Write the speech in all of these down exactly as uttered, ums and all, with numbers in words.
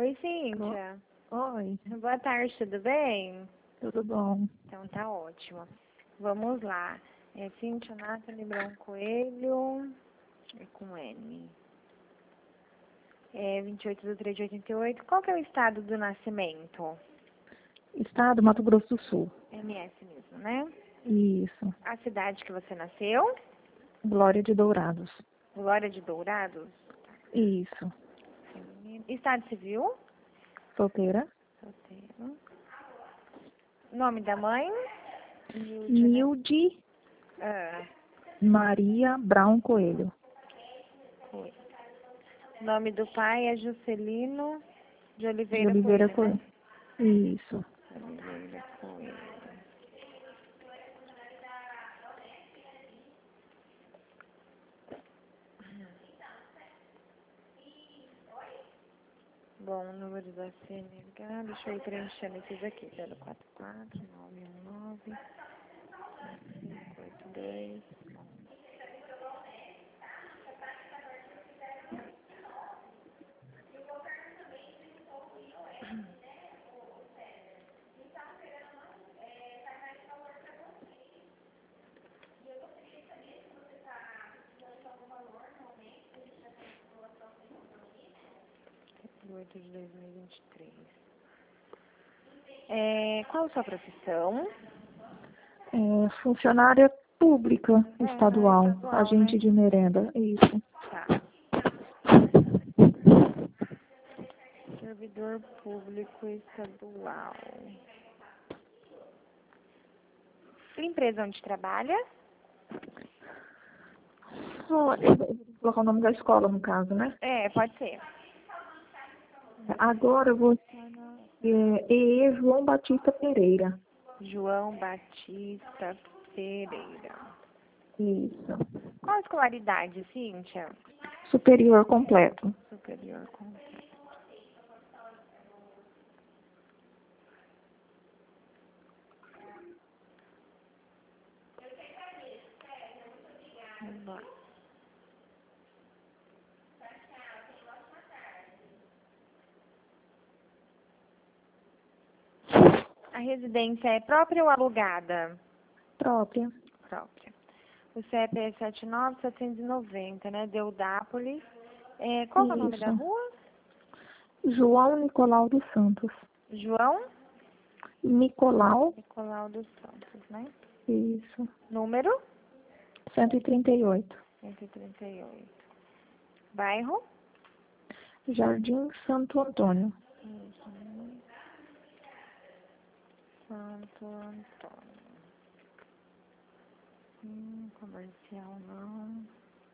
Oi, Cíntia. Oi, Boa tarde, tudo bem? tudo bom? Então tá ótimo. Vamos lá. É Cíntia Nathalie Brão Coelho, é com N. É vinte e oito de três de oitenta e oito. Qual que é o estado do nascimento? Estado Mato Grosso do Sul. M S mesmo, né? Isso. A cidade que você nasceu? Glória de Dourados. Glória de Dourados? Isso. Estado civil? Solteira? Solteiro. Nome da mãe? Nilde, né? Nilde Ah, Maria Brown Coelho. foi. Nome do pai é Juscelino de De Oliveira, Oliveira Coelho, né? Coelho. Isso. Oliveira Coelho. Bom, o número da C N H, deixa eu ir preenchendo esses aqui. zero quatro quatro, nove um nove, cinco oito dois. oito de dois mil e vinte e três. É, qual a sua profissão? É, funcionária pública É, estadual. estadual, Agente né? de merenda. Isso. Tá. Servidor público estadual. Empresa onde trabalha? Olha, eu vou colocar o nome da escola, no caso, né? É, pode ser. Agora eu vou... É, E E João Batista Pereira. João Batista Pereira. Isso. Qual a escolaridade, Cíntia? Superior completo. Superior completo. Vamos lá. A residência é própria ou alugada? Própria. Própria. O C E P é sete nove sete nove zero, né? Deudápolis. É, qual que é o nome da Isso. rua? João Nicolau dos Santos. João Nicolau, Nicolau dos Santos, né? isso, Número? cento e trinta e oito. cento e trinta e oito. Bairro? Jardim Santo Antônio. Uhum. Santo Antônio. Hum, comercial não.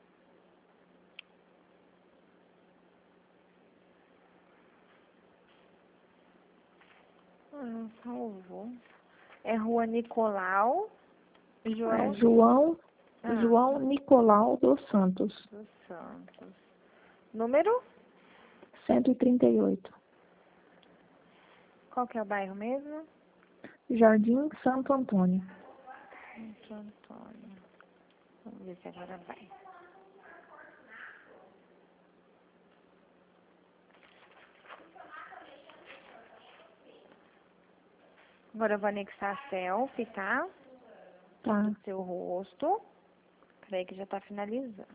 Ah, não salvou. É Rua Nicolau João É, João, ah, João Nicolau dos Santos, dos Santos. Número? cento e trinta e oito. Qual que é o bairro mesmo? Jardim Santo Antônio. Santo Antônio. Vamos ver se agora vai. Agora eu vou anexar a selfie, tá? Tá. Do seu rosto. Peraí que já tá finalizando.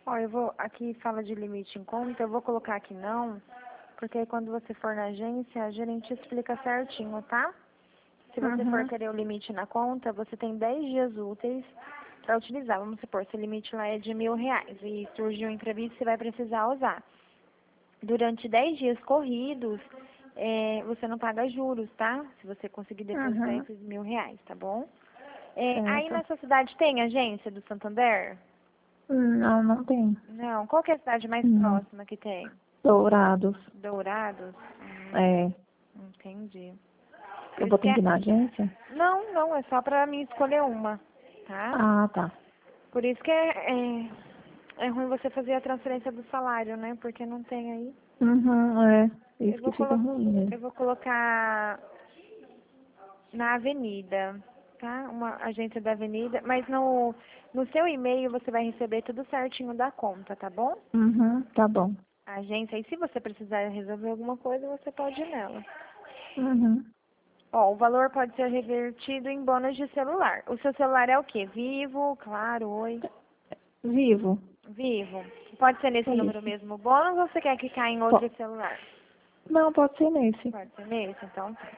Ó, eu vou, aqui fala de limite em conta, eu vou colocar aqui não, porque aí quando você for na agência, a gerente explica certinho, tá? Se você Uhum. for querer o limite na conta, você tem dez dias úteis para utilizar. Vamos supor, se o limite lá é de mil reais e surgiu um imprevisto, você vai precisar usar. Durante dez dias corridos, é, você não paga juros, tá? Se você conseguir depositar Uhum. esses mil reais, tá bom? É, aí Certo. na sua cidade tem agência do Santander? Não, não tem. Não. Qual que é a cidade mais Não. próxima que tem? Dourados. Dourados? Hum, É. entendi. Por Eu isso vou que ter que é... ir na agência? Não, não, é só pra mim escolher uma, tá? Ah, tá. Por isso que é, é, é ruim você fazer a transferência do salário, né? Porque não tem aí. Uhum, é. Eu Isso que vou, fica colo... ruim mesmo. eu vou colocar na avenida, tá? Uma agência da avenida, mas no, no seu e-mail você vai receber tudo certinho da conta, tá bom? Uhum, tá bom. A agência, e se você precisar resolver alguma coisa, você pode ir nela. Uhum. Ó, o valor pode ser revertido em bônus de celular. O seu celular é o quê? Vivo, Claro, Oi? Vivo. Vivo. Pode ser nesse É número isso. mesmo o bônus ou você quer que caia em outro Po- celular? Não, pode ser nesse. Pode ser nesse, então tá.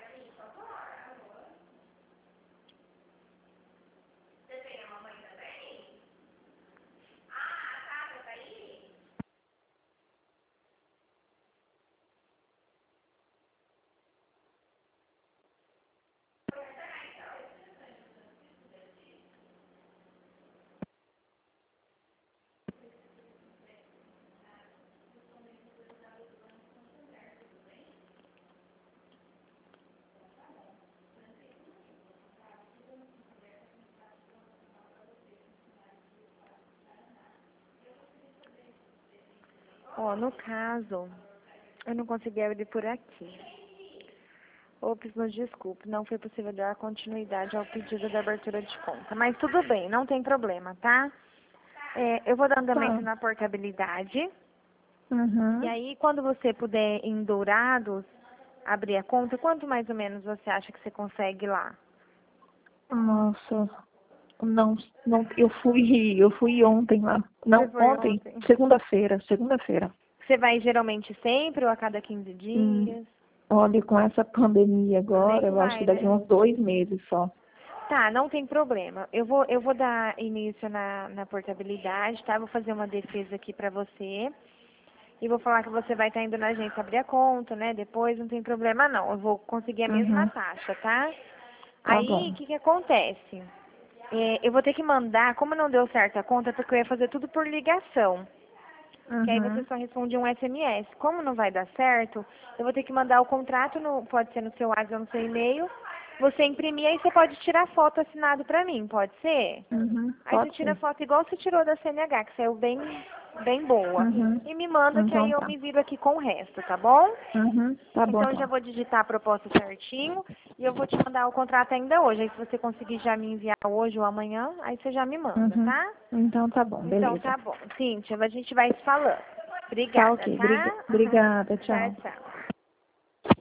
Ó, no caso, eu não consegui abrir por aqui. Ops, nos desculpe, não foi possível dar continuidade ao pedido da abertura de conta. Mas tudo bem, não tem problema, tá? É, eu vou dar andamento Tá. na portabilidade. E Uhum. aí, quando você puder, em Dourados, abrir a conta, quanto mais ou menos você acha que você consegue lá? Nossa. Não, não, eu fui, eu fui ontem lá. Você Não, foi ontem, ontem? segunda-feira, segunda-feira. Você vai geralmente sempre ou a cada quinze Hum, dias? olha, com essa pandemia agora, Nem eu acho que vai, daqui né? uns dois meses só. Tá, não tem problema. Eu vou, eu vou dar início na, na portabilidade, tá? Vou fazer uma defesa aqui pra você. E vou falar que você vai estar indo na agência abrir a conta, né? Depois não tem problema não. Eu vou conseguir a mesma Uhum, taxa, tá? tá Aí, bom. o que que acontece? É, eu vou ter que mandar, como não deu certo a conta, porque eu ia fazer tudo por ligação. Que aí você Uhum, só responde um S M S. Como não vai dar certo, eu vou ter que mandar o contrato, no, pode ser no seu WhatsApp ou no seu e-mail. Você imprimir, aí você pode tirar foto assinado pra mim, pode ser? uhum, Aí você pode tira ser. foto igual você tirou da C N H, que saiu bem, bem boa. Uhum, E me manda que aí então eu tá. me viro aqui com o resto, tá bom? Uhum, tá bom Então eu já então. vou digitar a proposta certinho e eu vou te mandar o contrato ainda hoje. Aí se você conseguir já me enviar hoje ou amanhã, aí você já me manda, Uhum, tá? então tá bom, Então beleza. tá bom. Cíntia, a gente vai se falando. Tá Obrigada, ok, briga- tá? obrigada, Tchau, tchau. tchau.